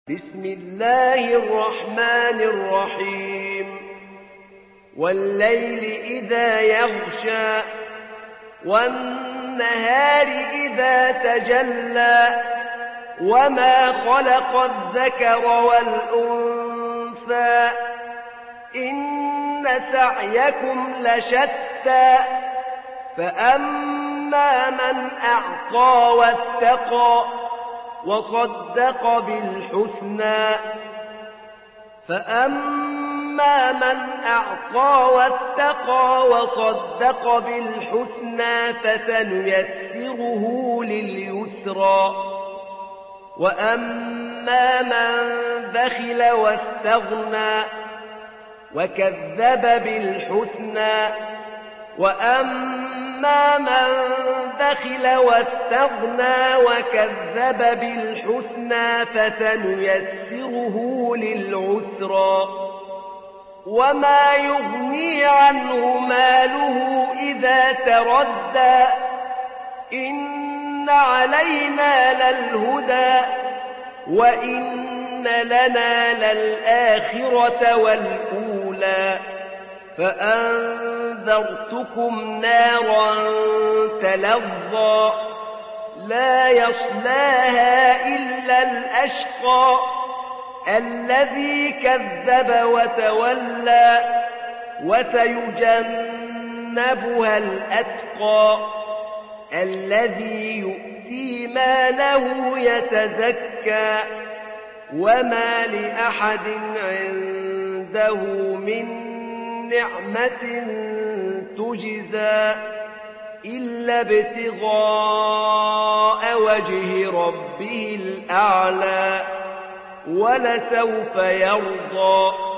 بسم الله الرحمن الرحيم والليل إذا يغشى والنهار إذا تجلى وما خلق الذكر والأنثى إن سعيكم لشتى فأما من أعطى واتقى وصدق بالحسنى فأما من أعطى واتقى وصدق بالحسنى فسنيسره لليسرى وأما من بخل واستغنى وكذب بالحسنى وأما من بخل واستغنى وكذب بالحسنى فسنيسره للعسرى وما يغني عنه ماله إذا تردى إن علينا للهدى وإن لنا للآخرة والأولى فأنذرتكم نارا تلظى لا يصلاها إلا الأشقى الذي كذب وتولى وسيجنبها الأتقى الذي يؤتي ماله يتزكى وما لأحد عنده من نعمة تجزى إلا ابتغاء وجه ربه الأعلى ولسوف يرضى